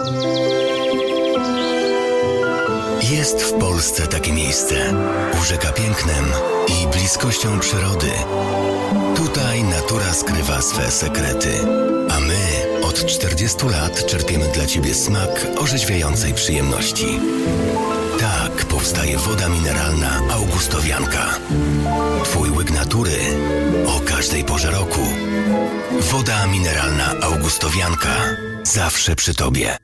Jest w Polsce takie miejsce, urzeka pięknem i bliskością przyrody. Tutaj natura skrywa swe sekrety, a my od 40 lat czerpiemy dla Ciebie smak orzeźwiającej przyjemności. Tak powstaje woda mineralna Augustowianka. Twój łyk natury o każdej porze roku. Woda mineralna Augustowianka. Zawsze przy Tobie.